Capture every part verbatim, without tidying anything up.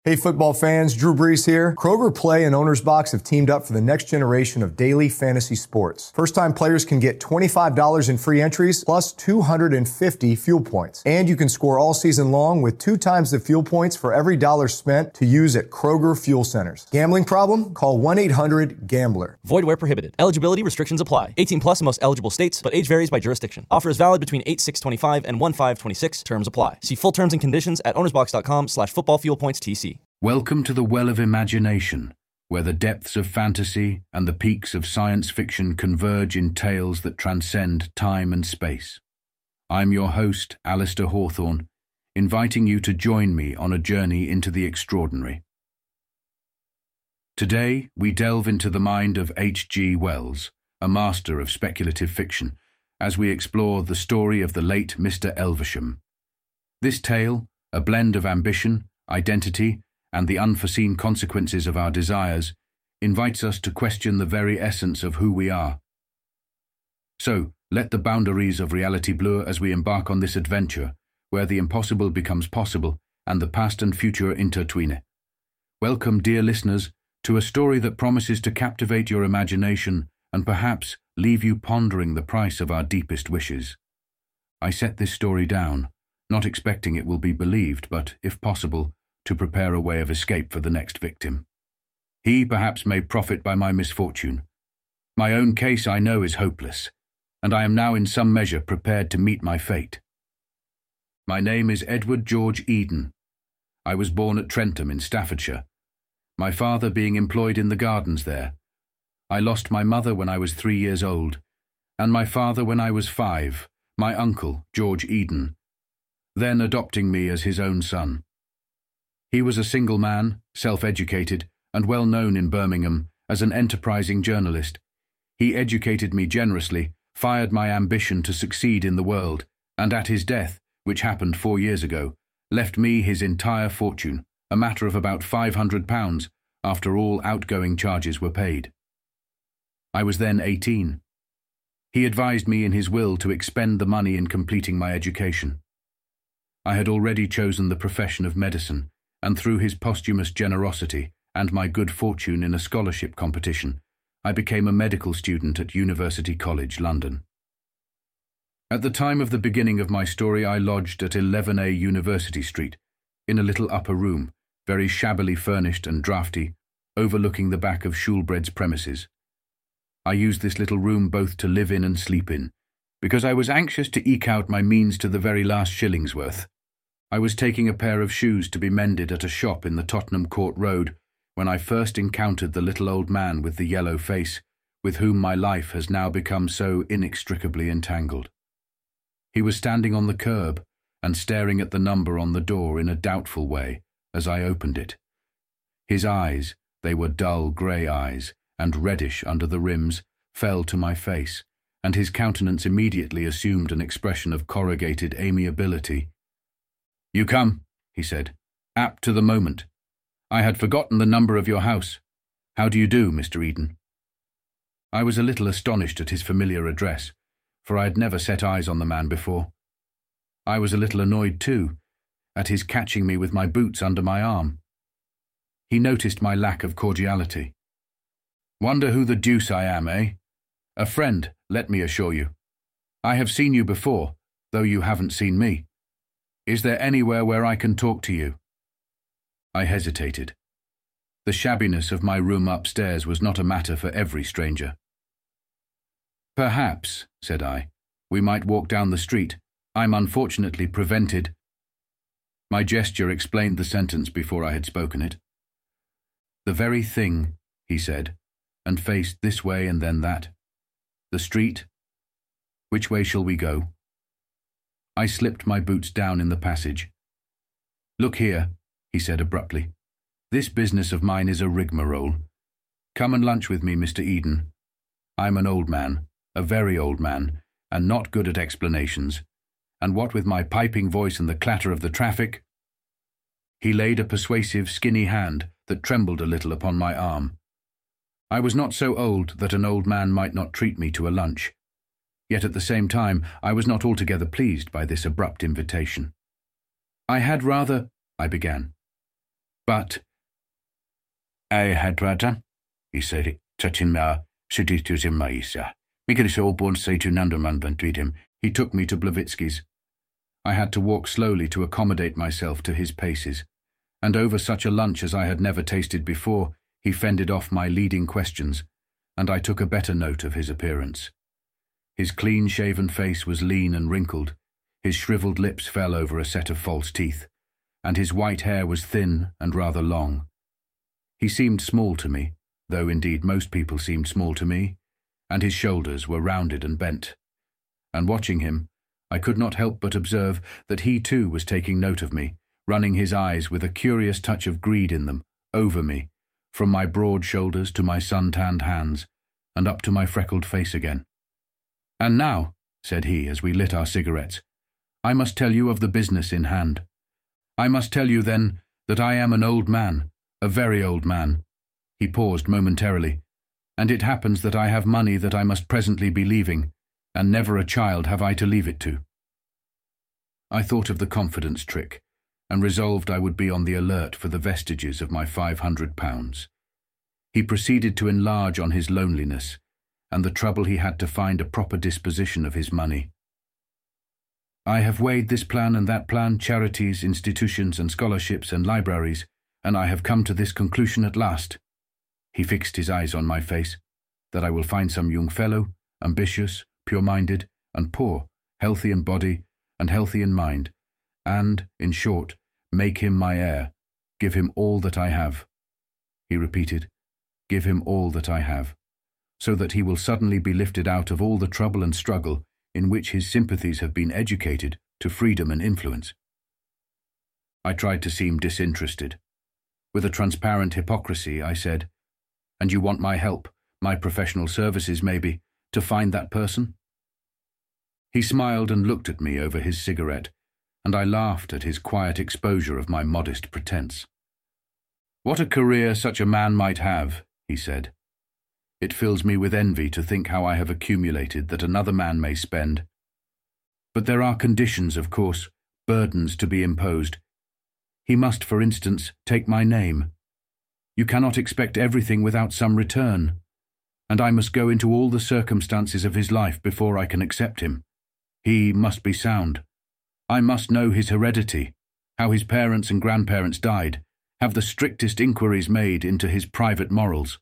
Hey football fans, Drew Brees here. Kroger Play and Owner's Box have teamed up for the next generation of daily fantasy sports. First-time players can get twenty-five dollars in free entries plus two hundred fifty fuel points. And you can score all season long with two times the fuel points for every dollar spent to use at Kroger Fuel Centers. Gambling problem? Call one eight hundred gambler. Void where prohibited. Eligibility restrictions apply. eighteen plus in most eligible states, but age varies by jurisdiction. Offer is valid between eight six twenty-five and one five twenty-six. Terms apply. See full terms and conditions at ownersbox.com slash football fuel points TC. Welcome to the well of imagination, where the depths of fantasy and the peaks of science fiction converge in tales that transcend time and space. I'm your host, Alistair Hawthorne, inviting you to join me on a journey into the extraordinary. Today, we delve into the mind of H G Wells, a master of speculative fiction, as we explore the story of the late Mister Elvesham. This tale, a blend of ambition, identity, and the unforeseen consequences of our desires, invites us to question the very essence of who we are. So, let the boundaries of reality blur as we embark on this adventure, where the impossible becomes possible and the past and future intertwine. Welcome, dear listeners, to a story that promises to captivate your imagination and perhaps leave you pondering the price of our deepest wishes. I set this story down, not expecting it will be believed, but, if possible, to prepare a way of escape for the next victim. He perhaps may profit by my misfortune. My own case, I know, is hopeless, and I am now in some measure prepared to meet my fate. My name is Edward George Eden. I was born at Trentham in Staffordshire, my father being employed in the gardens there. I lost my mother when I was three years old, and my father when I was five, my uncle, George Eden, then adopting me as his own son. He was a single man, self-educated, and well known in Birmingham as an enterprising journalist. He educated me generously, fired my ambition to succeed in the world, and at his death, which happened four years ago, left me his entire fortune, a matter of about five hundred pounds, after all outgoing charges were paid. I was then eighteen. He advised me in his will to expend the money in completing my education. I had already chosen the profession of medicine, and through his posthumous generosity and my good fortune in a scholarship competition, I became a medical student at University College, London. At the time of the beginning of my story, I lodged at eleven A University Street, in a little upper room, very shabbily furnished and draughty, overlooking the back of Shoolbred's premises. I used this little room both to live in and sleep in, because I was anxious to eke out my means to the very last shilling's worth. I was taking a pair of shoes to be mended at a shop in the Tottenham Court Road when I first encountered the little old man with the yellow face, with whom my life has now become so inextricably entangled. He was standing on the curb and staring at the number on the door in a doubtful way as I opened it. His eyes, they were dull grey eyes and reddish under the rims, fell to my face, and his countenance immediately assumed an expression of corrugated amiability. "You come," he said, "apt to the moment. I had forgotten the number of your house. How do you do, Mister Eden?" I was a little astonished at his familiar address, for I had never set eyes on the man before. I was a little annoyed, too, at his catching me with my boots under my arm. He noticed my lack of cordiality. "Wonder who the deuce I am, eh? A friend, let me assure you. I have seen you before, though you haven't seen me. Is there anywhere where I can talk to you?" I hesitated. The shabbiness of my room upstairs was not a matter for every stranger. "Perhaps," said I, "we might walk down the street. I'm unfortunately prevented." My gesture explained the sentence before I had spoken it. "The very thing," he said, and faced this way and then that. "The street? Which way shall we go?" I slipped my boots down in the passage. "Look here," he said abruptly. "This business of mine is a rigmarole. Come and lunch with me, Mister Eden. I'm an old man, a very old man, and not good at explanations, and what with my piping voice and the clatter of the traffic—" He laid a persuasive, skinny hand that trembled a little upon my arm. I was not so old that an old man might not treat me to a lunch. Yet at the same time I was not altogether pleased by this abrupt invitation. "I had rather—" I began. But, "Ei, Hadwata," he said, touching my seditious in my ear. Making us all born say to Nanderman and treat him. He took me to Blavitsky's. I had to walk slowly to accommodate myself to his paces, and over such a lunch as I had never tasted before, he fended off my leading questions, and I took a better note of his appearance. His clean-shaven face was lean and wrinkled, his shriveled lips fell over a set of false teeth, and his white hair was thin and rather long. He seemed small to me, though indeed most people seemed small to me, and his shoulders were rounded and bent. And watching him, I could not help but observe that he too was taking note of me, running his eyes with a curious touch of greed in them, over me, from my broad shoulders to my sun-tanned hands, and up to my freckled face again. "And now," said he as we lit our cigarettes, "I must tell you of the business in hand. I must tell you, then, that I am an old man, a very old man." He paused momentarily. "And it happens that I have money that I must presently be leaving, and never a child have I to leave it to." I thought of the confidence trick, and resolved I would be on the alert for the vestiges of my five hundred pounds. He proceeded to enlarge on his loneliness, and the trouble he had to find a proper disposition of his money. "I have weighed this plan and that plan, charities, institutions and scholarships and libraries, and I have come to this conclusion at last." He fixed his eyes on my face, "that I will find some young fellow, ambitious, pure-minded, and poor, healthy in body and healthy in mind, and, in short, make him my heir, give him all that I have." He repeated, "Give him all that I have, so that he will suddenly be lifted out of all the trouble and struggle in which his sympathies have been educated to freedom and influence." I tried to seem disinterested. With a transparent hypocrisy, I said, "And you want my help, my professional services maybe, to find that person?" He smiled and looked at me over his cigarette, and I laughed at his quiet exposure of my modest pretense. "What a career such a man might have," he said. "It fills me with envy to think how I have accumulated that another man may spend. But there are conditions, of course, burdens to be imposed. He must, for instance, take my name. You cannot expect everything without some return, and I must go into all the circumstances of his life before I can accept him. He must be sound. I must know his heredity, how his parents and grandparents died, have the strictest inquiries made into his private morals."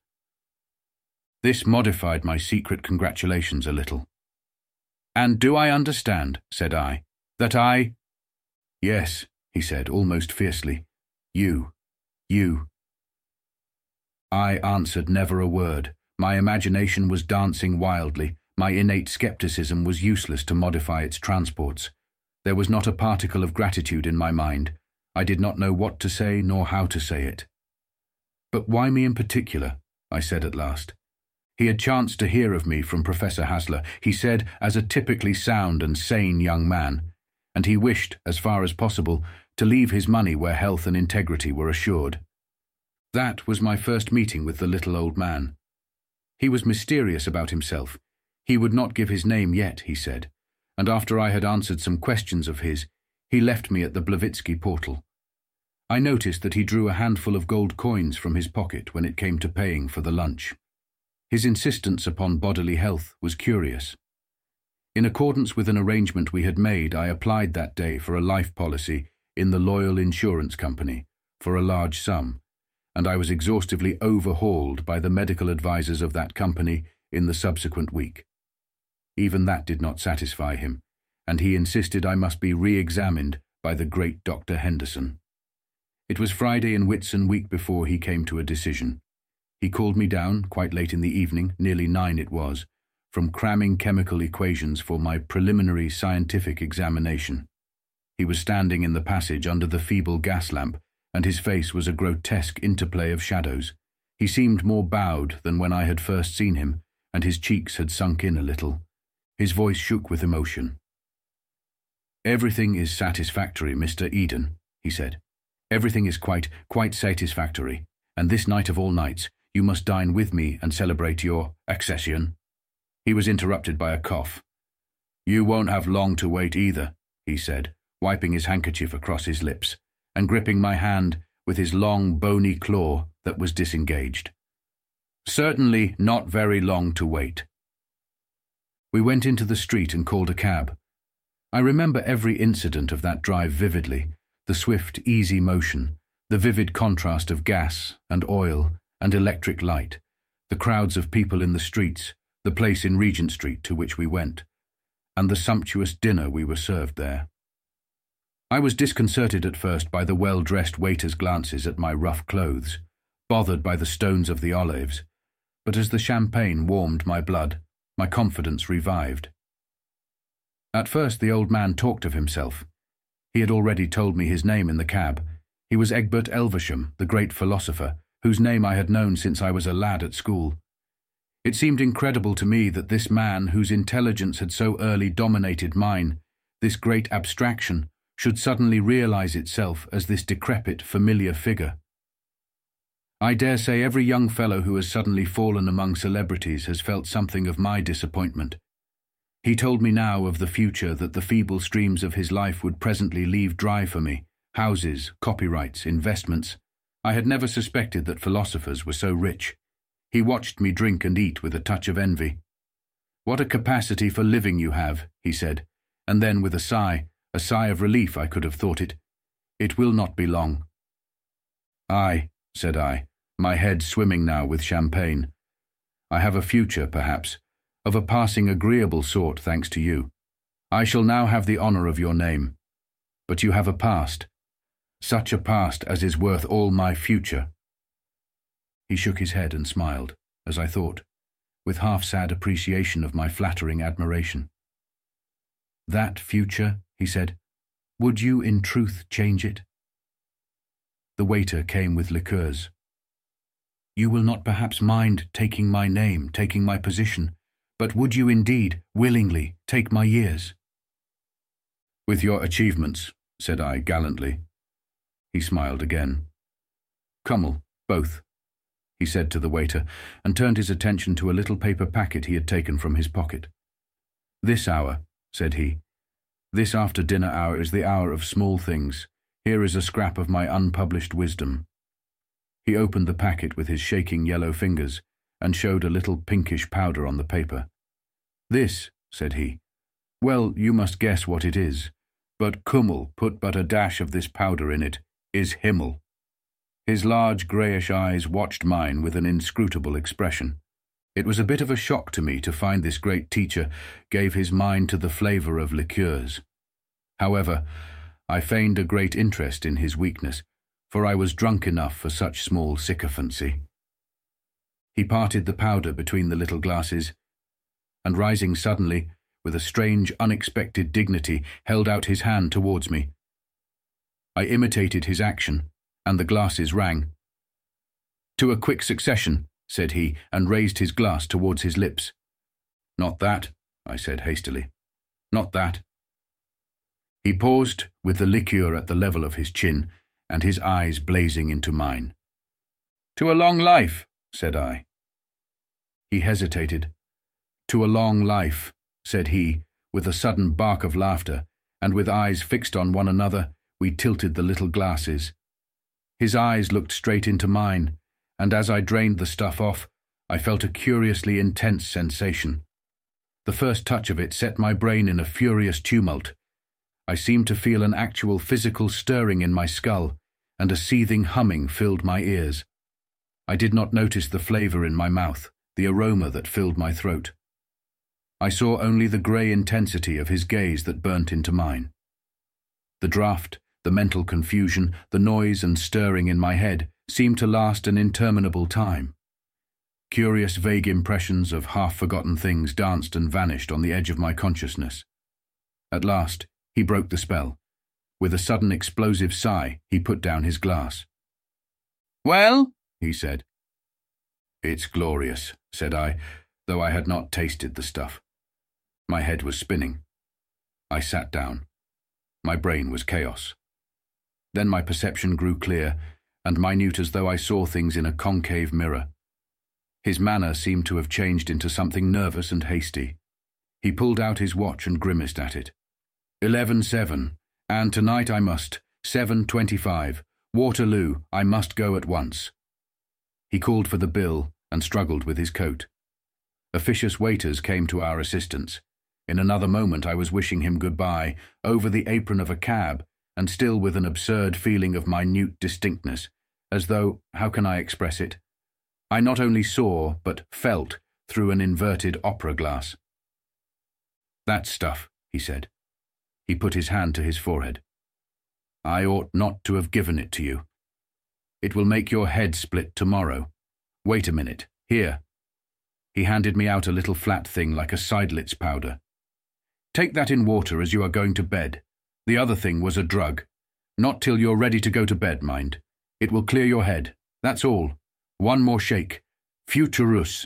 This modified my secret congratulations a little. "And do I understand," said I, "that I—" "Yes," he said, almost fiercely. "You, you." I answered never a word. My imagination was dancing wildly. My innate skepticism was useless to modify its transports. There was not a particle of gratitude in my mind. I did not know what to say nor how to say it. "But why me in particular?" I said at last. He had chanced to hear of me from Professor Hasler, he said, as a typically sound and sane young man, and he wished, as far as possible, to leave his money where health and integrity were assured. That was my first meeting with the little old man. He was mysterious about himself. He would not give his name yet, he said, and after I had answered some questions of his, he left me at the Blavitsky portal. I noticed that he drew a handful of gold coins from his pocket when it came to paying for the lunch. His insistence upon bodily health was curious. In accordance with an arrangement we had made, I applied that day for a life policy in the Loyal Insurance Company for a large sum, and I was exhaustively overhauled by the medical advisers of that company in the subsequent week. Even that did not satisfy him, and he insisted I must be re-examined by the great Doctor Henderson. It was Friday in Whitsun week before he came to a decision. He called me down, quite late in the evening, nearly nine it was, from cramming chemical equations for my preliminary scientific examination. He was standing in the passage under the feeble gas lamp, and his face was a grotesque interplay of shadows. He seemed more bowed than when I had first seen him, and his cheeks had sunk in a little. His voice shook with emotion. "Everything is satisfactory, Mister Eden," he said. "Everything is quite, quite satisfactory, and this night of all nights, you must dine with me and celebrate your accession." He was interrupted by a cough. "You won't have long to wait either," he said, wiping his handkerchief across his lips, and gripping my hand with his long, bony claw that was disengaged. Certainly not very long to wait. We went into the street and called a cab. I remember every incident of that drive vividly, the swift, easy motion, the vivid contrast of gas and oil and electric light, the crowds of people in the streets, the place in Regent Street to which we went, and the sumptuous dinner we were served there. I was disconcerted at first by the well-dressed waiters' glances at my rough clothes, bothered by the stones of the olives, but as the champagne warmed my blood, my confidence revived. At first the old man talked of himself. He had already told me his name in the cab. He was Egbert Elvesham, the great philosopher, whose name I had known since I was a lad at school. It seemed incredible to me that this man, whose intelligence had so early dominated mine, this great abstraction, should suddenly realize itself as this decrepit, familiar figure. I dare say every young fellow who has suddenly fallen among celebrities has felt something of my disappointment. He told me now of the future that the feeble streams of his life would presently leave dry for me, houses, copyrights, investments. I had never suspected that philosophers were so rich. He watched me drink and eat with a touch of envy. "What a capacity for living you have," he said, and then with a sigh, a sigh of relief I could have thought it, "It will not be long." "Aye," said I, my head swimming now with champagne. "I have a future, perhaps, of a passing agreeable sort, thanks to you. I shall now have the honour of your name. But you have a past, such a past as is worth all my future." He shook his head and smiled, as I thought, with half-sad appreciation of my flattering admiration. "That future," he said, "would you in truth change it?" The waiter came with liqueurs. "You will not perhaps mind taking my name, taking my position, but would you indeed, willingly, take my years?" "With your achievements," said I gallantly. He smiled again. "Cummel, both," he said to the waiter, and turned his attention to a little paper packet he had taken from his pocket. "This hour," said he, "this after-dinner hour is the hour of small things. Here is a scrap of my unpublished wisdom." He opened the packet with his shaking yellow fingers and showed a little pinkish powder on the paper. "This," said he, "well, you must guess what it is, but Kümmel put but a dash of this powder in it, is Himmel." His large greyish eyes watched mine with an inscrutable expression. It was a bit of a shock to me to find this great teacher gave his mind to the flavour of liqueurs. However, I feigned a great interest in his weakness, for I was drunk enough for such small sycophancy. He parted the powder between the little glasses, and rising suddenly, with a strange, unexpected dignity, held out his hand towards me. I imitated his action, and the glasses rang. "To a quick succession," said he, and raised his glass towards his lips. "Not that," I said hastily. "Not that." He paused, with the liqueur at the level of his chin, and his eyes blazing into mine. "To a long life," said I. He hesitated. "To a long life," said he, with a sudden bark of laughter, and with eyes fixed on one another, we tilted the little glasses. His eyes looked straight into mine, and as I drained the stuff off, I felt a curiously intense sensation. The first touch of it set my brain in a furious tumult. I seemed to feel an actual physical stirring in my skull, and a seething humming filled my ears. I did not notice the flavour in my mouth, the aroma that filled my throat. I saw only the grey intensity of his gaze that burnt into mine. The draught, the mental confusion, the noise and stirring in my head seemed to last an interminable time. Curious vague impressions of half-forgotten things danced and vanished on the edge of my consciousness. At last, he broke the spell. With a sudden explosive sigh, he put down his glass. "Well?" he said. "It's glorious," said I, though I had not tasted the stuff. My head was spinning. I sat down. My brain was chaos. Then my perception grew clear, and minute as though I saw things in a concave mirror. His manner seemed to have changed into something nervous and hasty. He pulled out his watch and grimaced at it. Eleven seven, and tonight I must, seven twenty-five, Waterloo, I must go at once." He called for the bill and struggled with his coat. Officious waiters came to our assistance. In another moment I was wishing him goodbye, over the apron of a cab, and still with an absurd feeling of minute distinctness, as though, how can I express it? I not only saw, but felt, through an inverted opera glass. "That stuff," he said. He put his hand to his forehead. "I ought not to have given it to you. It will make your head split tomorrow. Wait a minute. Here." He handed me out a little flat thing like a Seidlitz powder. "Take that in water as you are going to bed. The other thing was a drug. Not till you're ready to go to bed, mind. It will clear your head. That's all. One more shake. Futurus."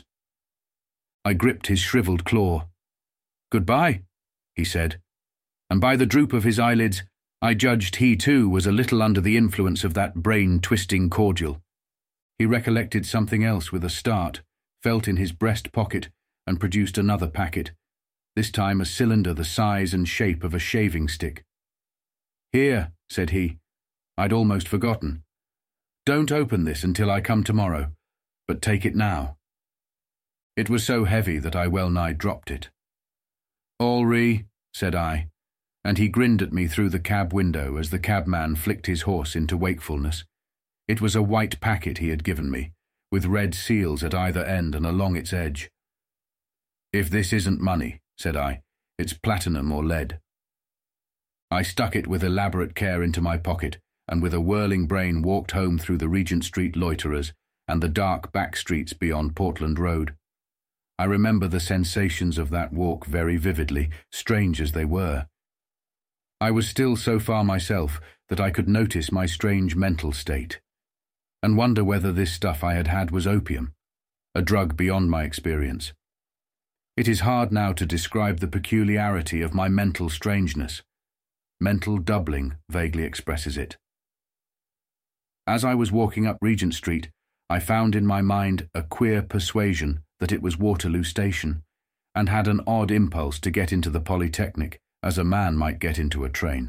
I gripped his shriveled claw. "Goodbye," he said, and by the droop of his eyelids, I judged he too was a little under the influence of that brain-twisting cordial. He recollected something else with a start, felt in his breast pocket, and produced another packet, this time a cylinder the size and shape of a shaving stick. "Here," said he. I'd almost forgotten. "Don't open this until I come tomorrow, but take it now." It was so heavy that I well nigh dropped it. "Allry," said I, and he grinned at me through the cab window as the cabman flicked his horse into wakefulness. It was a white packet he had given me, with red seals at either end and along its edge. "If this isn't money," said I, "it's platinum or lead." I stuck it with elaborate care into my pocket, and with a whirling brain walked home through the Regent Street loiterers and the dark back streets beyond Portland Road. I remember the sensations of that walk very vividly, strange as they were. I was still so far myself that I could notice my strange mental state, and wonder whether this stuff I had had was opium, a drug beyond my experience. It is hard now to describe the peculiarity of my mental strangeness. Mental doubling vaguely expresses it. As I was walking up Regent Street, I found in my mind a queer persuasion that it was Waterloo Station, and had an odd impulse to get into the Polytechnic, as a man might get into a train.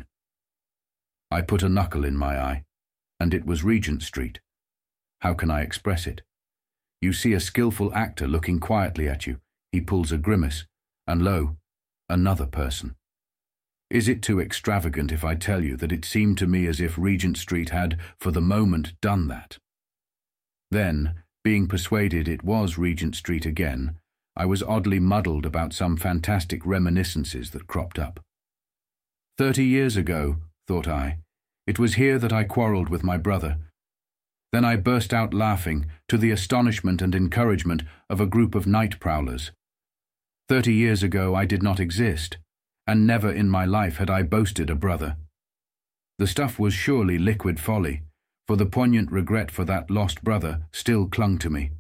I put a knuckle in my eye, and it was Regent Street. How can I express it? You see a skillful actor looking quietly at you. He pulls a grimace, and lo, another person. Is it too extravagant if I tell you that it seemed to me as if Regent Street had, for the moment, done that? Then, being persuaded it was Regent Street again, I was oddly muddled about some fantastic reminiscences that cropped up. Thirty years ago, thought I, it was here that I quarrelled with my brother. Then I burst out laughing, to the astonishment and encouragement of a group of night prowlers. Thirty years ago I did not exist, and never in my life had I boasted a brother. The stuff was surely liquid folly, for the poignant regret for that lost brother still clung to me.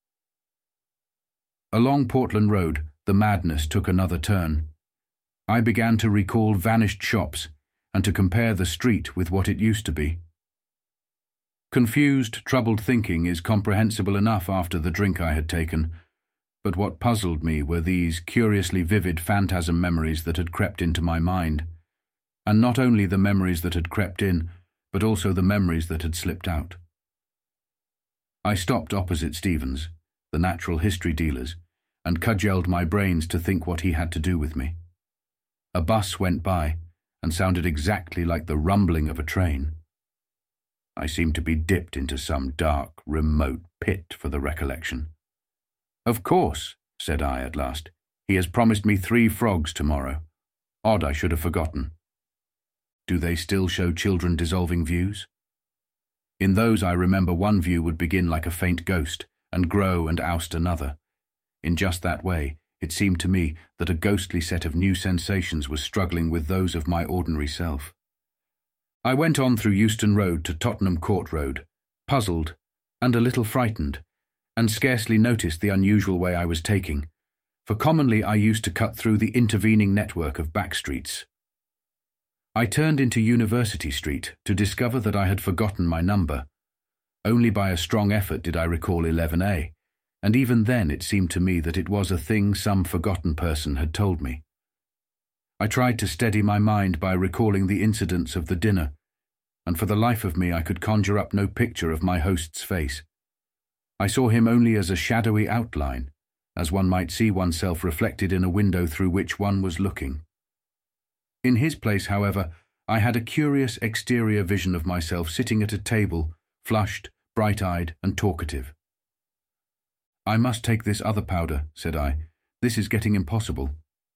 Along Portland Road, the madness took another turn. I began to recall vanished shops, and to compare the street with what it used to be. Confused, troubled thinking is comprehensible enough after the drink I had taken, but what puzzled me were these curiously vivid phantasm memories that had crept into my mind, and not only the memories that had crept in, but also the memories that had slipped out. I stopped opposite Stevens, the natural history dealer's, and cudgelled my brains to think what he had to do with me. A bus went by, and sounded exactly like the rumbling of a train. I seemed to be dipped into some dark, remote pit for the recollection. "Of course," said I at last, "he has promised me three frogs tomorrow. Odd I should have forgotten. Do they still show children dissolving views? In those I remember one view would begin like a faint ghost, and grow and oust another. In just that way, it seemed to me that a ghostly set of new sensations was struggling with those of my ordinary self. I went on through Euston Road to Tottenham Court Road, puzzled and a little frightened, and scarcely noticed the unusual way I was taking, for commonly I used to cut through the intervening network of back streets. I turned into University Street to discover that I had forgotten my number. Only by a strong effort did I recall eleven A, and even then it seemed to me that it was a thing some forgotten person had told me. I tried to steady my mind by recalling the incidents of the dinner, and for the life of me I could conjure up no picture of my host's face. I saw him only as a shadowy outline, as one might see oneself reflected in a window through which one was looking. In his place, however, I had a curious exterior vision of myself sitting at a table, flushed, bright-eyed, and talkative. "I must take this other powder," said I. "This is getting impossible."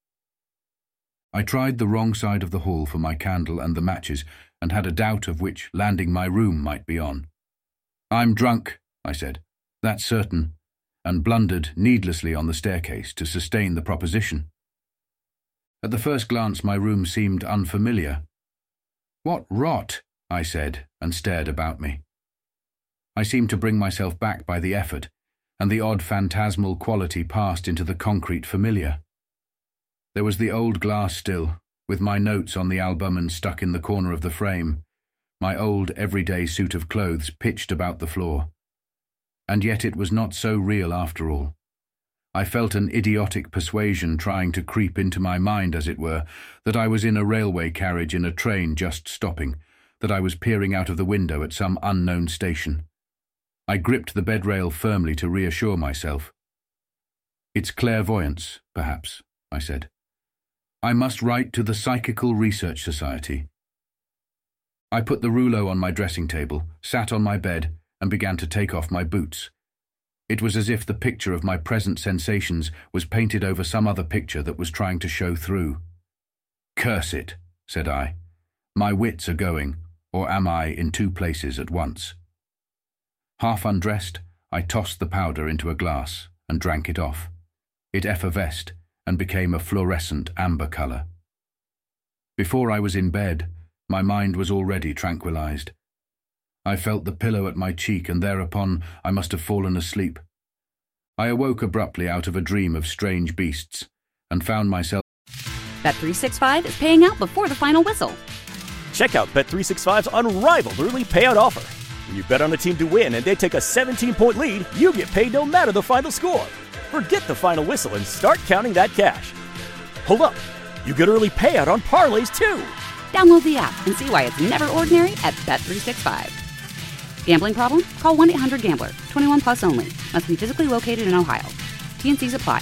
I tried the wrong side of the hall for my candle and the matches, and had a doubt of which landing my room might be on. "I'm drunk," I said. "That's certain," and blundered needlessly on the staircase to sustain the proposition. At the first glance my room seemed unfamiliar. "What rot," I said, and stared about me. I seemed to bring myself back by the effort, and the odd phantasmal quality passed into the concrete familiar. There was the old glass still, with my notes on the album and stuck in the corner of the frame, my old everyday suit of clothes pitched about the floor. And yet it was not so real after all. I felt an idiotic persuasion trying to creep into my mind, as it were, that I was in a railway carriage in a train just stopping, that I was peering out of the window at some unknown station. I gripped the bed rail firmly to reassure myself. "It's clairvoyance, perhaps," I said. "I must write to the Psychical Research Society." I put the rouleau on my dressing table, sat on my bed, and began to take off my boots. It was as if the picture of my present sensations was painted over some other picture that was trying to show through. "Curse it," said I. "My wits are going, or am I in two places at once?" Half undressed, I tossed the powder into a glass and drank it off. It effervesced and became a fluorescent amber colour. Before I was in bed, my mind was already tranquilized. I felt the pillow at my cheek, and thereupon I must have fallen asleep. I awoke abruptly out of a dream of strange beasts, and found myself... Bet three sixty-five is paying out before the final whistle. Check out Bet three sixty-five's unrivaled early payout offer. When you bet on a team to win and they take a seventeen-point lead, you get paid no matter the final score. Forget the final whistle and start counting that cash. Hold up, you get early payout on parlays too. Download the app and see why it's never ordinary at Bet three sixty-five. Gambling problem? Call one eight hundred gambler. twenty-one plus only. Must be physically located in Ohio. T and Cs apply.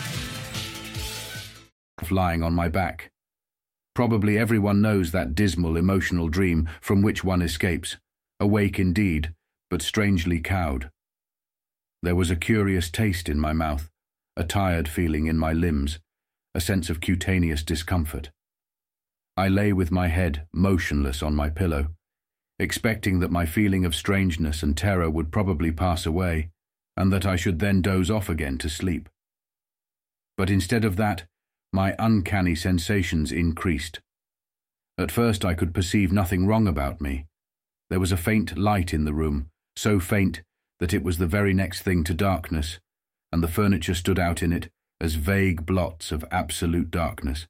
Lying on my back. Probably everyone knows that dismal emotional dream from which one escapes, awake indeed, but strangely cowed. There was a curious taste in my mouth, a tired feeling in my limbs, a sense of cutaneous discomfort. I lay with my head motionless on my pillow, expecting that my feeling of strangeness and terror would probably pass away, and that I should then doze off again to sleep. But instead of that, my uncanny sensations increased. At first I could perceive nothing wrong about me. There was a faint light in the room, so faint that it was the very next thing to darkness, and the furniture stood out in it as vague blots of absolute darkness.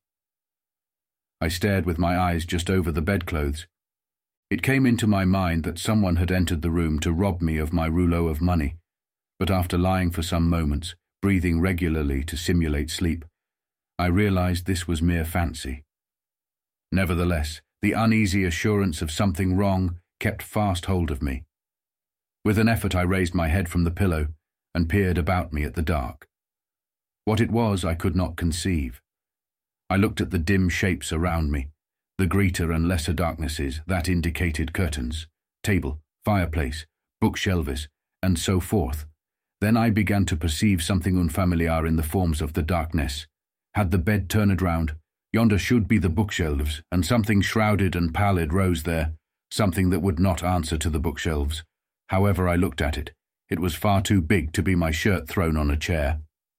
I stared with my eyes just over the bedclothes. It came into my mind that someone had entered the room to rob me of my rouleau of money, but after lying for some moments, breathing regularly to simulate sleep, I realized this was mere fancy. Nevertheless, the uneasy assurance of something wrong kept fast hold of me. With an effort I raised my head from the pillow and peered about me at the dark. What it was I could not conceive. I looked at the dim shapes around me, the greater and lesser darknesses that indicated curtains, table, fireplace, bookshelves, and so forth. Then I began to perceive something unfamiliar in the forms of the darkness. Had the bed turned round, yonder should be the bookshelves, and something shrouded and pallid rose there, something that would not answer to the bookshelves. However I looked at it, it was far too big to be my shirt thrown on a chair.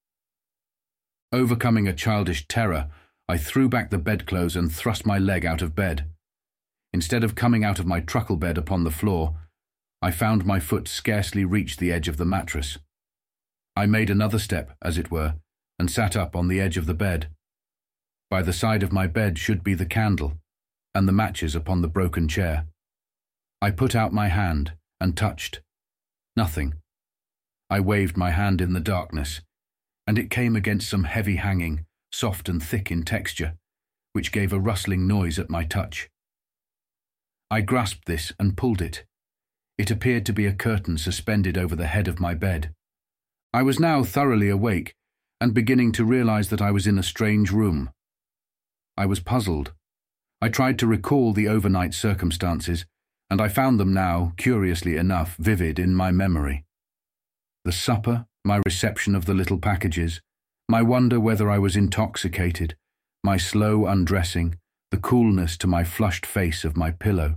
Overcoming a childish terror, I threw back the bedclothes and thrust my leg out of bed. Instead of coming out of my truckle bed upon the floor, I found my foot scarcely reached the edge of the mattress. I made another step, as it were, and sat up on the edge of the bed. By the side of my bed should be the candle, and the matches upon the broken chair. I put out my hand and touched. Nothing. I waved my hand in the darkness, and it came against some heavy hanging, soft and thick in texture, which gave a rustling noise at my touch. I grasped this and pulled it. It appeared to be a curtain suspended over the head of my bed. I was now thoroughly awake and beginning to realize that I was in a strange room. I was puzzled. I tried to recall the overnight circumstances, and I found them now, curiously enough, vivid in my memory. The supper, my reception of the little packages, my wonder whether I was intoxicated, my slow undressing, the coolness to my flushed face of my pillow.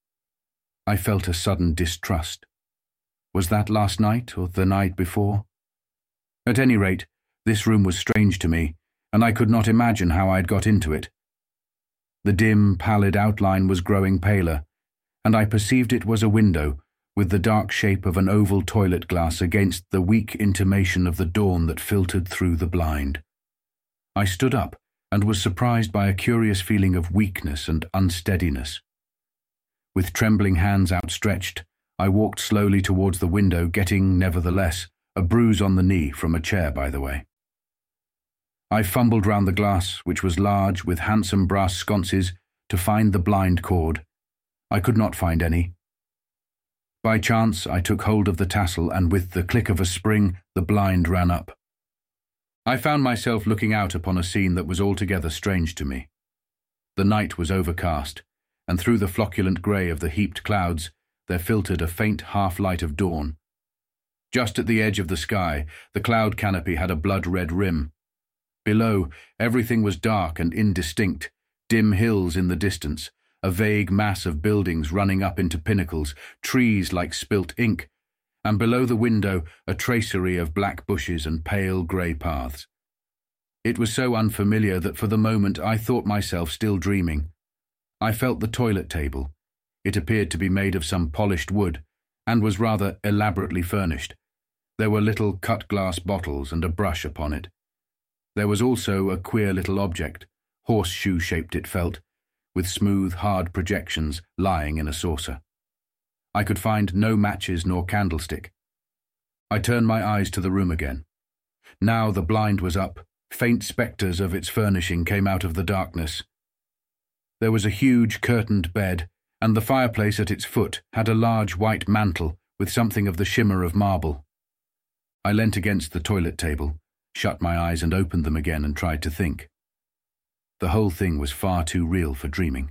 I felt a sudden distrust. Was that last night or the night before? At any rate, this room was strange to me, and I could not imagine how I had got into it. The dim, pallid outline was growing paler, and I perceived it was a window, with the dark shape of an oval toilet glass against the weak intimation of the dawn that filtered through the blind. I stood up and was surprised by a curious feeling of weakness and unsteadiness. With trembling hands outstretched, I walked slowly towards the window, getting, nevertheless, a bruise on the knee from a chair by the way. I fumbled round the glass, which was large, with handsome brass sconces, to find the blind cord. I could not find any. By chance, I took hold of the tassel, and with the click of a spring, the blind ran up. I found myself looking out upon a scene that was altogether strange to me. The night was overcast, and through the flocculent grey of the heaped clouds there filtered a faint half-light of dawn. Just at the edge of the sky, the cloud canopy had a blood-red rim. Below, everything was dark and indistinct, dim hills in the distance, a vague mass of buildings running up into pinnacles, trees like spilt ink, and below the window a tracery of black bushes and pale grey paths. It was so unfamiliar that for the moment I thought myself still dreaming. I felt the toilet table. It appeared to be made of some polished wood, and was rather elaborately furnished. There were little cut-glass bottles and a brush upon it. There was also a queer little object, horseshoe-shaped it felt, with smooth, hard projections lying in a saucer. I could find no matches nor candlestick. I turned my eyes to the room again. Now the blind was up. Faint spectres of its furnishing came out of the darkness. There was a huge curtained bed, and the fireplace at its foot had a large white mantle with something of the shimmer of marble. I leant against the toilet table, shut my eyes and opened them again and tried to think. The whole thing was far too real for dreaming.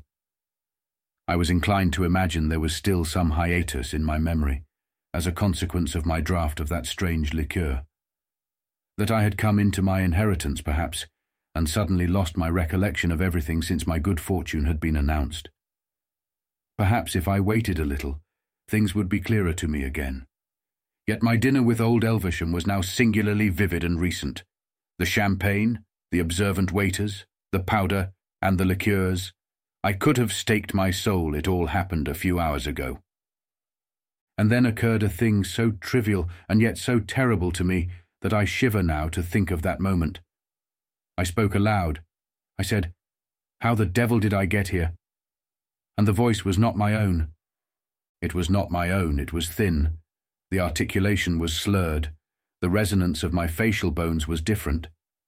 I was inclined to imagine there was still some hiatus in my memory, as a consequence of my draught of that strange liqueur. That I had come into my inheritance, perhaps, and suddenly lost my recollection of everything since my good fortune had been announced. Perhaps if I waited a little, things would be clearer to me again. Yet my dinner with old Elvesham was now singularly vivid and recent. The champagne, the observant waiters, the powder, and the liqueurs. I could have staked my soul it all happened a few hours ago. And then occurred a thing so trivial and yet so terrible to me that I shiver now to think of that moment. I spoke aloud. I said, "How the devil did I get here?" And the voice was not my own. It was not my own, it was thin. The articulation was slurred. The resonance of my facial bones was different.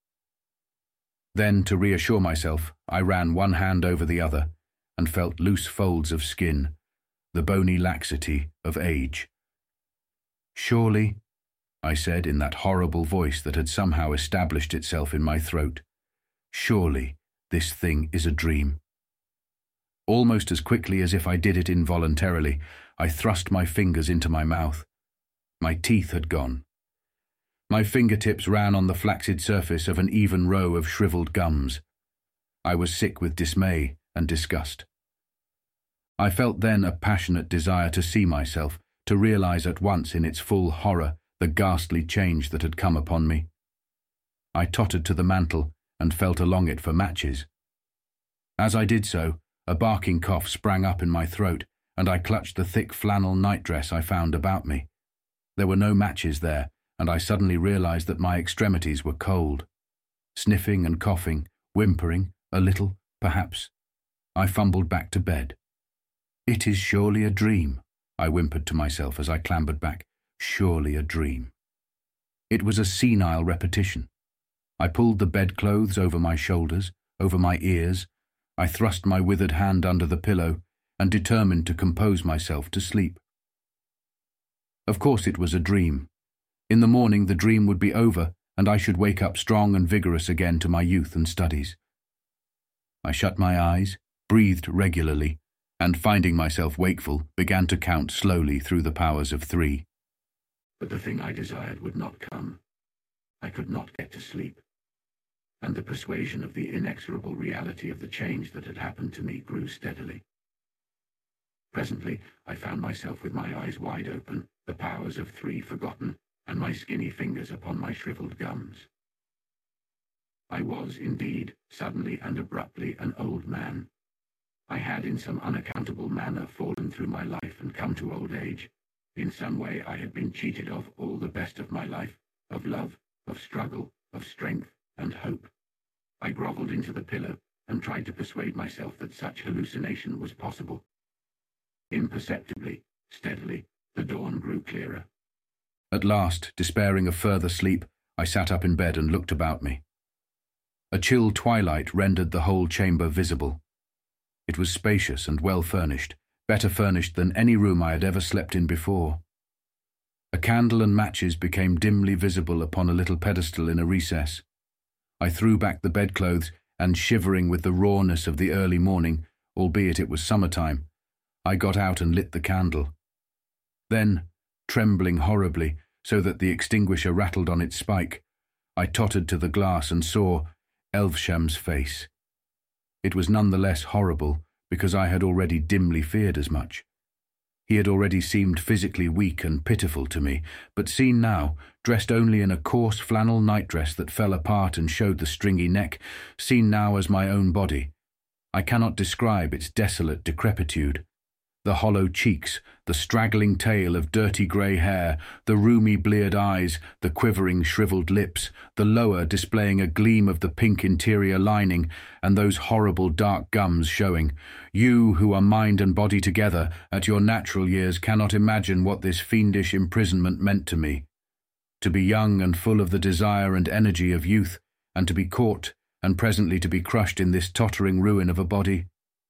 Then, to reassure myself, I ran one hand over the other and felt loose folds of skin, the bony laxity of age. "Surely," I said in that horrible voice that had somehow established itself in my throat, "surely this thing is a dream." Almost as quickly as if I did it involuntarily, I thrust my fingers into my mouth. My teeth had gone. My fingertips ran on the flaccid surface of an even row of shriveled gums. I was sick with dismay and disgust. I felt then a passionate desire to see myself, to realize at once in its full horror the ghastly change that had come upon me. I tottered to the mantel and felt along it for matches. As I did so, a barking cough sprang up in my throat, and I clutched the thick flannel nightdress I found about me. There were no matches there, and I suddenly realized that my extremities were cold. Sniffing and coughing, whimpering, a little, perhaps, I fumbled back to bed. "It is surely a dream," I whimpered to myself as I clambered back. Surely a dream. It was a senile repetition. I pulled the bedclothes over my shoulders, over my ears. I thrust my withered hand under the pillow, and determined to compose myself to sleep. Of course it was a dream. In the morning the dream would be over, and I should wake up strong and vigorous again to my youth and studies. I shut my eyes, breathed regularly, and finding myself wakeful, began to count slowly through the powers of three. But the thing I desired would not come. I could not get to sleep, and the persuasion of the inexorable reality of the change that had happened to me grew steadily. Presently, I found myself with my eyes wide open, the powers of three forgotten, and my skinny fingers upon my shriveled gums. I was, indeed, suddenly and abruptly an old man. I had in some unaccountable manner fallen through my life and come to old age. In some way I had been cheated of all the best of my life, of love, of struggle, of strength and hope. I grovelled into the pillow and tried to persuade myself that such hallucination was possible. Imperceptibly, steadily, the dawn grew clearer. At last, despairing of further sleep, I sat up in bed and looked about me. A chill twilight rendered the whole chamber visible. It was spacious and well furnished, better furnished than any room I had ever slept in before. A candle and matches became dimly visible upon a little pedestal in a recess. I threw back the bedclothes, and shivering with the rawness of the early morning, albeit it was summertime, I got out and lit the candle. Then, trembling horribly, so that the extinguisher rattled on its spike, I tottered to the glass and saw Elvesham's face. It was none the less horrible because I had already dimly feared as much. He had already seemed physically weak and pitiful to me, but seen now, dressed only in a coarse flannel nightdress that fell apart and showed the stringy neck, seen now as my own body, I cannot describe its desolate decrepitude. The hollow cheeks, the straggling tail of dirty grey hair, the rheumy bleared eyes, the quivering shriveled lips, the lower displaying a gleam of the pink interior lining, and those horrible dark gums showing. You, who are mind and body together, at your natural years cannot imagine what this fiendish imprisonment meant to me. To be young and full of the desire and energy of youth, and to be caught, and presently to be crushed in this tottering ruin of a body.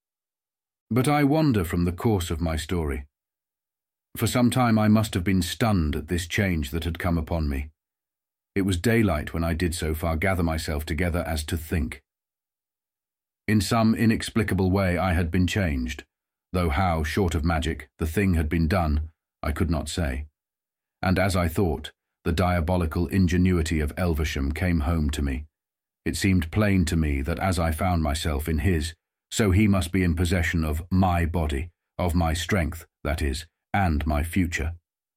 But I wander from the course of my story. For some time I must have been stunned at this change that had come upon me. It was daylight when I did so far gather myself together as to think. In some inexplicable way I had been changed, though how, short of magic, the thing had been done, I could not say. And as I thought, the diabolical ingenuity of Elvesham came home to me. It seemed plain to me that as I found myself in his, so he must be in possession of my body, of my strength, that is, and my future.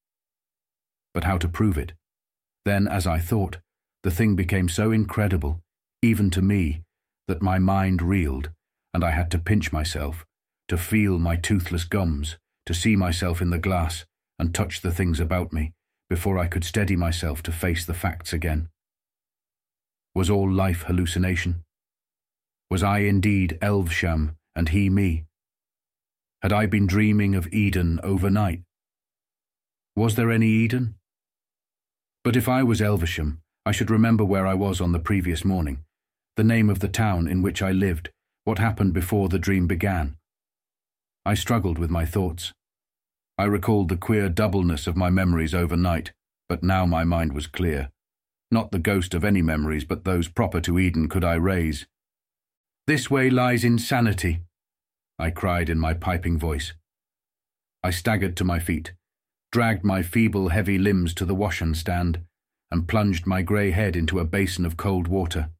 But how to prove it? Then, as I thought, the thing became so incredible, even to me, that my mind reeled, and I had to pinch myself, to feel my toothless gums, to see myself in the glass, and touch the things about me, before I could steady myself to face the facts again. Was all life hallucination? Was I indeed Elvesham, and he me? Had I been dreaming of Eden overnight? Was there any Eden? But if I was Elvesham, I should remember where I was on the previous morning, the name of the town in which I lived, what happened before the dream began. I struggled with my thoughts. I recalled the queer doubleness of my memories overnight, but now my mind was clear. Not the ghost of any memories, but those proper to Eden could I raise. "This way lies insanity," I cried in my piping voice. I staggered to my feet, dragged my feeble, heavy limbs to the washhand stand, and plunged my grey head into a basin of cold water.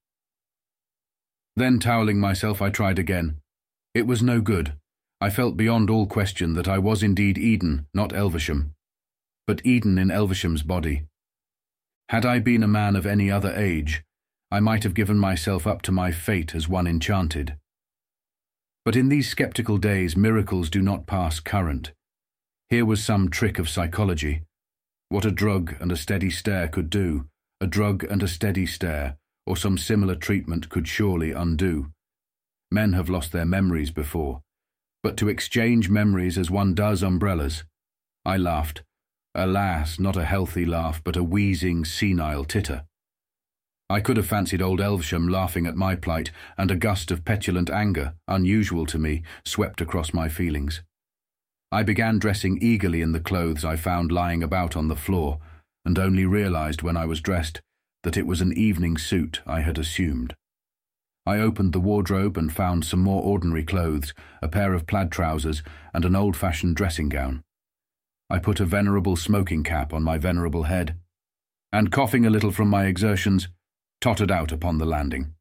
Then, toweling myself, I tried again. It was no good. I felt beyond all question that I was indeed Eden, not Elvesham, but Eden in Elvesham's body. Had I been a man of any other age, I might have given myself up to my fate as one enchanted. But in these sceptical days miracles do not pass current. Here was some trick of psychology. What a drug and a steady stare could do, a drug and a steady stare, or some similar treatment could surely undo. Men have lost their memories before, but to exchange memories as one does umbrellas. I laughed. Alas, not a healthy laugh, but a wheezing, senile titter. I could have fancied old Elvesham laughing at my plight, and a gust of petulant anger, unusual to me, swept across my feelings. I began dressing eagerly in the clothes I found lying about on the floor, and only realized when I was dressed that it was an evening suit I had assumed. I opened the wardrobe and found some more ordinary clothes, a pair of plaid trousers, and an old-fashioned dressing gown. I put a venerable smoking cap on my venerable head, and, coughing a little from my exertions, tottered out upon the landing.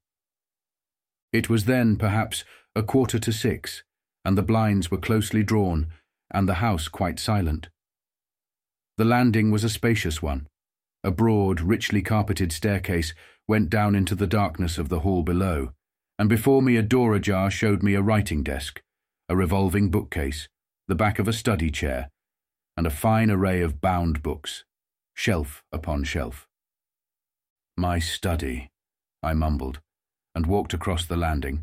It was then, perhaps, a quarter to six, and the blinds were closely drawn, and the house quite silent. The landing was a spacious one. A broad, richly carpeted staircase went down into the darkness of the hall below, and before me a door ajar showed me a writing desk, a revolving bookcase, the back of a study chair, and a fine array of bound books, shelf upon shelf. "My study," I mumbled, and walked across the landing.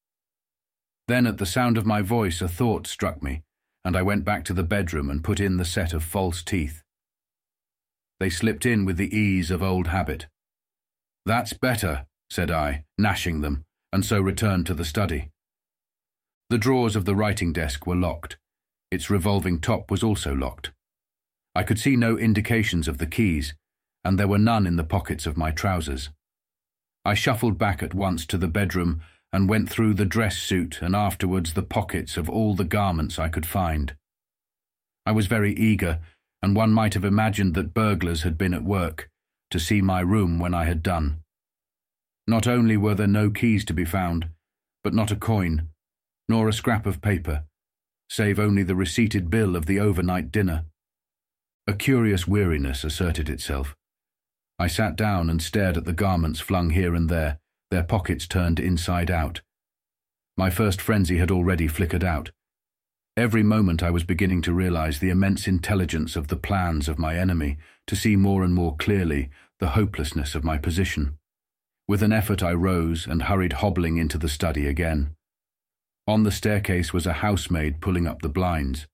Then at the sound of my voice a thought struck me, and I went back to the bedroom and put in the set of false teeth. They slipped in with the ease of old habit. "That's better," said I, gnashing them, and so returned to the study. The drawers of the writing desk were locked. Its revolving top was also locked. I could see no indications of the keys, and there were none in the pockets of my trousers. I shuffled back at once to the bedroom and went through the dress suit and afterwards the pockets of all the garments I could find. I was very eager, and one might have imagined that burglars had been at work, to see my room when I had done. Not only were there no keys to be found, but not a coin, nor a scrap of paper, save only the receipted bill of the overnight dinner. A curious weariness asserted itself. I sat down and stared at the garments flung here and there, their pockets turned inside out. My first frenzy had already flickered out. Every moment I was beginning to realize the immense intelligence of the plans of my enemy, to see more and more clearly the hopelessness of my position. With an effort I rose and hurried hobbling into the study again. On the staircase was a housemaid pulling up the blinds.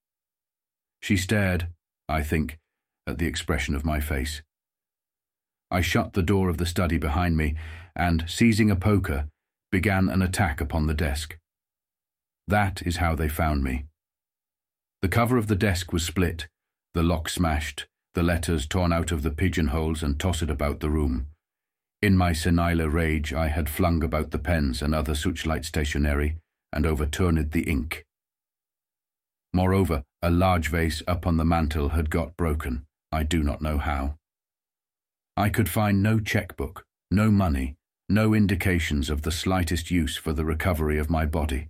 She stared, I think, at the expression of my face. I shut the door of the study behind me and, seizing a poker, began an attack upon the desk. That is how they found me. The cover of the desk was split, the lock smashed, the letters torn out of the pigeonholes and tossed about the room. In my senile rage I had flung about the pens and other such-like stationery, and overturned the ink. Moreover, a large vase up on the mantel had got broken, I do not know how. I could find no cheque-book, no money, no indications of the slightest use for the recovery of my body.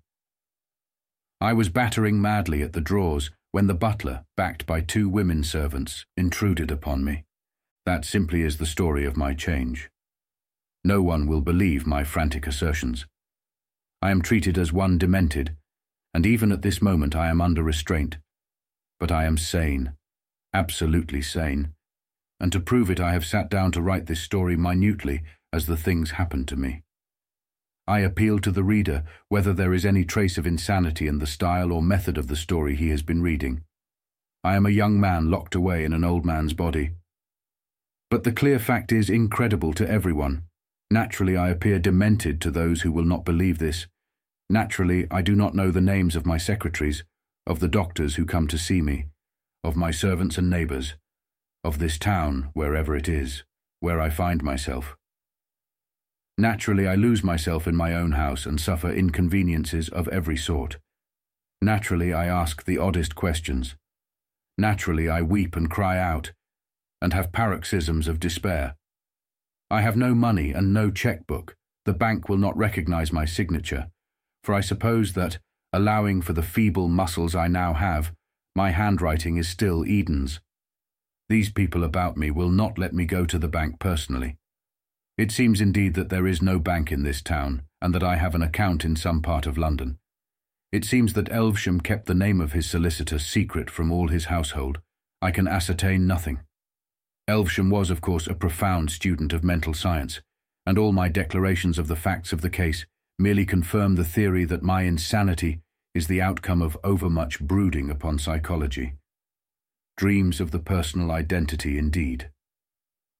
I was battering madly at the drawers when the butler, backed by two women servants, intruded upon me. That simply is the story of my change. No one will believe my frantic assertions. I am treated as one demented, and even at this moment I am under restraint. But I am sane, absolutely sane, and to prove it I have sat down to write this story minutely as the things happened to me. I appeal to the reader whether there is any trace of insanity in the style or method of the story he has been reading. I am a young man locked away in an old man's body. But the clear fact is incredible to everyone. Naturally, I appear demented to those who will not believe this. Naturally, I do not know the names of my secretaries, of the doctors who come to see me, of my servants and neighbours, of this town, wherever it is, where I find myself. Naturally, I lose myself in my own house and suffer inconveniences of every sort. Naturally, I ask the oddest questions. Naturally, I weep and cry out, and have paroxysms of despair. I have no money and no cheque-book. The bank will not recognize my signature, for I suppose that, allowing for the feeble muscles I now have, my handwriting is still Eden's. These people about me will not let me go to the bank personally. It seems indeed that there is no bank in this town, and that I have an account in some part of London. It seems that Elvesham kept the name of his solicitor secret from all his household. I can ascertain nothing. Elvesham was, of course, a profound student of mental science, and all my declarations of the facts of the case merely confirm the theory that my insanity is the outcome of overmuch brooding upon psychology. Dreams of the personal identity indeed.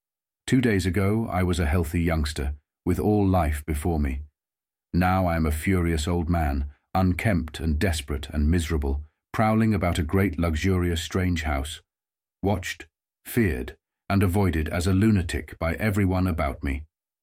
Two days ago, I was a healthy youngster, with all life before me. Now I am a furious old man, unkempt and desperate and miserable, prowling about a great luxurious strange house, watched, feared, and avoided as a lunatic by everyone about me.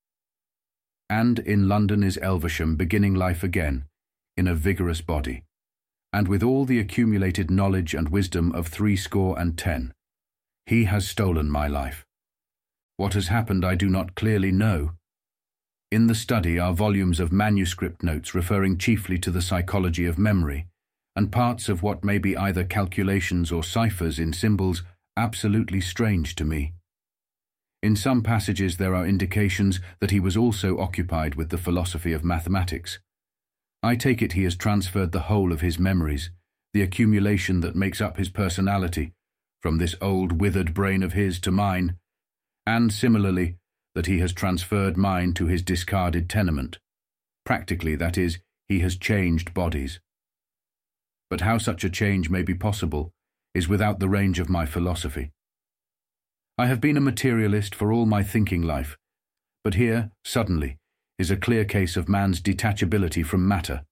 And in London is Elvesham beginning life again, in a vigorous body, and with all the accumulated knowledge and wisdom of threescore and ten. He has stolen my life. What has happened I do not clearly know. In the study are volumes of manuscript notes referring chiefly to the psychology of memory, and parts of what may be either calculations or ciphers in symbols absolutely strange to me. In some passages there are indications that he was also occupied with the philosophy of mathematics. I take it he has transferred the whole of his memories, the accumulation that makes up his personality, from this old withered brain of his to mine, and similarly, that he has transferred mine to his discarded tenement. Practically, that is, he has changed bodies. But how such a change may be possible is without the range of my philosophy. I have been a materialist for all my thinking life, but here, suddenly, is a clear case of man's detachability from matter.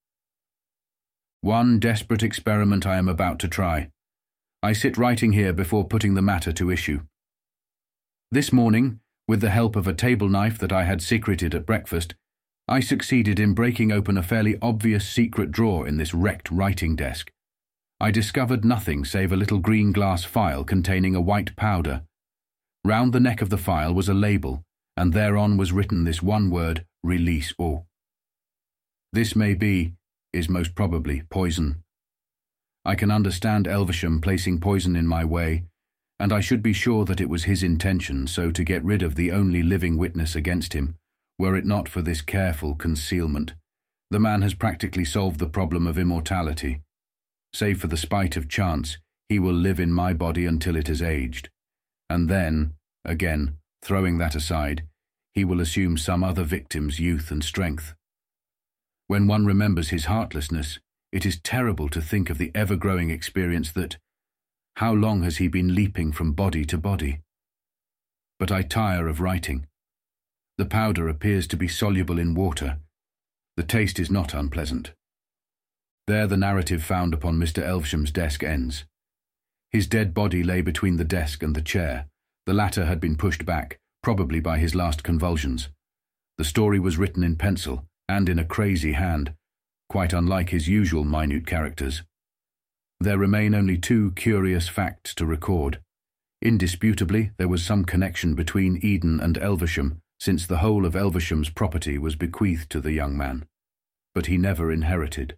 One desperate experiment I am about to try. I sit writing here before putting the matter to issue. This morning, with the help of a table knife that I had secreted at breakfast, I succeeded in breaking open a fairly obvious secret drawer in this wrecked writing desk. I discovered nothing save a little green glass phial containing a white powder. Round the neck of the phial was a label, and thereon was written this one word, release all. This may be, is most probably, poison. I can understand Elvesham placing poison in my way, and I should be sure that it was his intention so to get rid of the only living witness against him, were it not for this careful concealment. The man has practically solved the problem of immortality. Save for the spite of chance, he will live in my body until it has aged. And then, again, throwing that aside, he will assume some other victim's youth and strength. When one remembers his heartlessness, it is terrible to think of the ever-growing experience that, how long has he been leaping from body to body? But I tire of writing. The powder appears to be soluble in water. The taste is not unpleasant. There the narrative found upon Mister Elvesham's desk ends. His dead body lay between the desk and the chair. The latter had been pushed back, probably by his last convulsions. The story was written in pencil, and in a crazy hand, quite unlike his usual minute characters. There remain only two curious facts to record. Indisputably, there was some connection between Eden and Elvesham, since the whole of Elvesham's property was bequeathed to the young man. But he never inherited.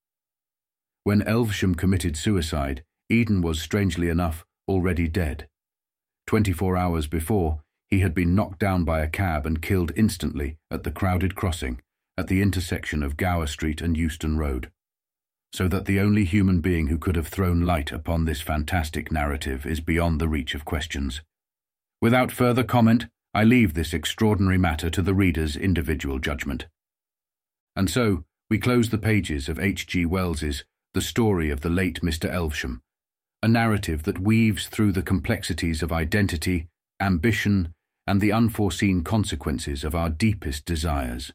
When Elvesham committed suicide, Eden was, strangely enough, already dead. Twenty-four hours before, he had been knocked down by a cab and killed instantly at the crowded crossing, at the intersection of Gower Street and Euston Road. So that the only human being who could have thrown light upon this fantastic narrative is beyond the reach of questions. Without further comment, I leave this extraordinary matter to the reader's individual judgment. And so, we close the pages of H G Wells's The Story of the Late Mister Elvesham, a narrative that weaves through the complexities of identity, ambition, and the unforeseen consequences of our deepest desires.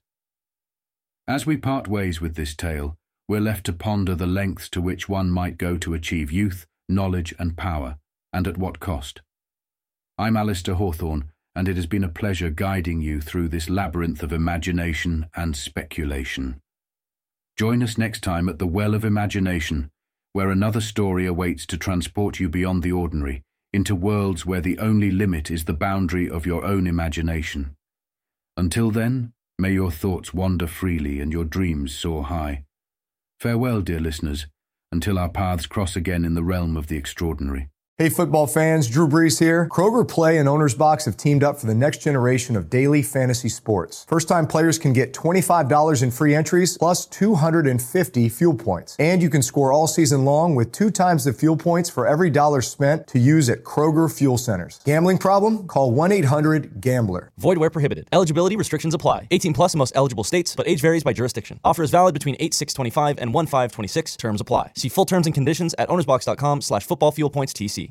As we part ways with this tale, we're left to ponder the lengths to which one might go to achieve youth, knowledge, and power, and at what cost. I'm Alistair Hawthorne, and it has been a pleasure guiding you through this labyrinth of imagination and speculation. Join us next time at the Well of Imagination, where another story awaits to transport you beyond the ordinary, into worlds where the only limit is the boundary of your own imagination. Until then, may your thoughts wander freely and your dreams soar high. Farewell, dear listeners, until our paths cross again in the realm of the extraordinary. Hey football fans, Drew Brees here. Kroger Play and Owner's Box have teamed up for the next generation of daily fantasy sports. First-time players can get twenty-five dollars in free entries plus two hundred fifty fuel points. And you can score all season long with two times the fuel points for every dollar spent to use at Kroger Fuel Centers. Gambling problem? Call one eight hundred gambler. Void where prohibited. Eligibility restrictions apply. eighteen plus in most eligible states, but age varies by jurisdiction. Offer is valid between eight six twenty-five and one five twenty-six. Terms apply. See full terms and conditions at ownersbox dot com slash football fuel points T C.